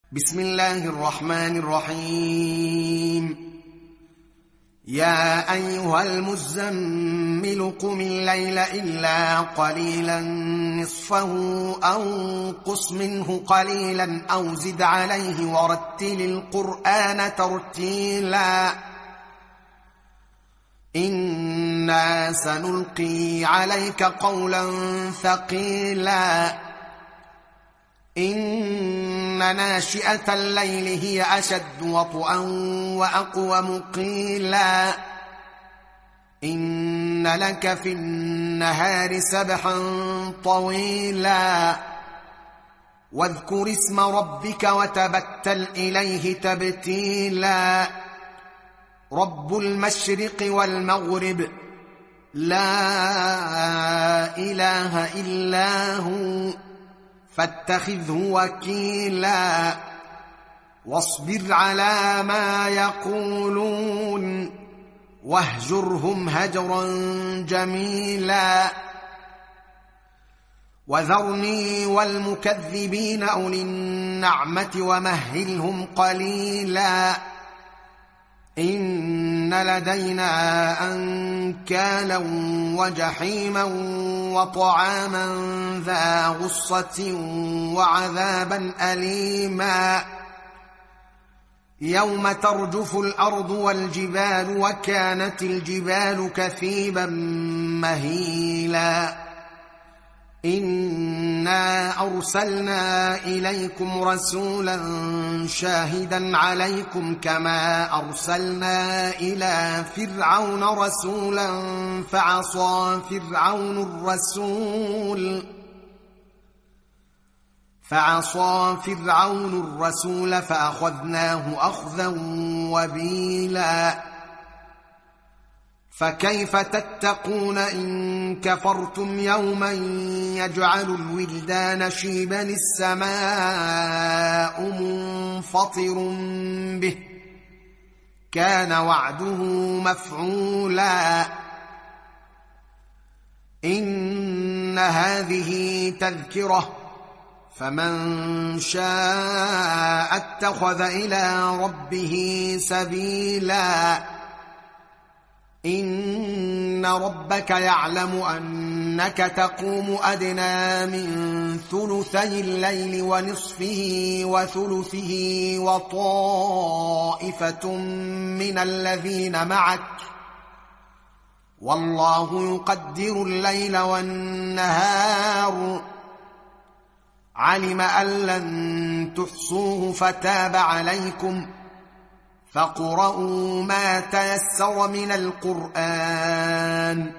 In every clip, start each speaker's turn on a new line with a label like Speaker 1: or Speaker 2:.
Speaker 1: بسم الله الرحمن الرحيم. يا أيها المزمل قم الليل إلا قليلا نصفه أو انقص منه قليلا أو زد عليه ورتل القرآن ترتيلا إنا سنلقي عليك قولا ثقيلا إن ناشئة الليل هي أشد وطئا وأقوم قيلا إن لك في النهار سبحا طويلا واذكر اسم ربك وتبتل إليه تبتيلا رب المشرق والمغرب لا إله إلا هو فاتخذه وكيلا واصبر على ما يقولون واهجرهم هجرا جميلا وذرني والمكذبين أولي النعمة ومهلهم قليلا إن لدينا أنكالا وجحيما وطعاما ذا غصة وعذابا أليما يوم ترجف الأرض والجبال وكانت الجبال كثيبا مهيلا إنا أرسلنا إليكم رسولا شاهدا عليكم كما أرسلنا إلى فرعون رسولا فعصى فرعون الرسول فأخذناه أخذا وبيلا فكيف تتقون إن كفرتم يوما يجعل الولدان شيبا السماء منفطر به كان وعده مفعولا إن هذه تذكرة فمن شاء اتخذ إلى ربه سبيلا إن ربك يعلم أنك تقوم أدنى من ثلثي الليل ونصفه وثلثه وطائفة من الذين معك والله يقدر الليل والنهار علم أن لن تحصوه فتاب عليكم فاقرؤوا ما تيسر من القرآن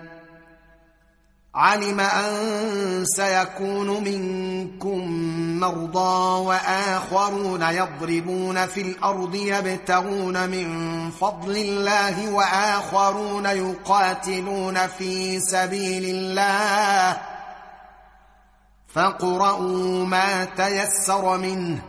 Speaker 1: علم أن سيكون منكم مرضى وآخرون يضربون في الأرض يبتغون من فضل الله وآخرون يقاتلون في سبيل الله فاقرؤوا ما تيسر منه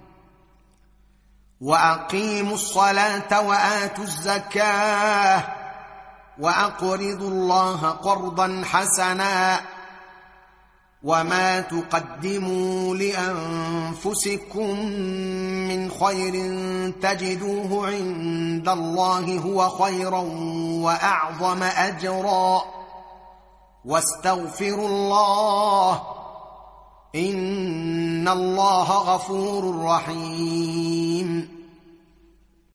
Speaker 1: وأقيموا الصلاة وآتوا الزكاة وأقرضوا الله قرضا حسنا وما تقدموا لأنفسكم من خير تجدوه عند الله هو خيرا وأعظم أجرا واستغفروا الله إن الله غفور رحيم.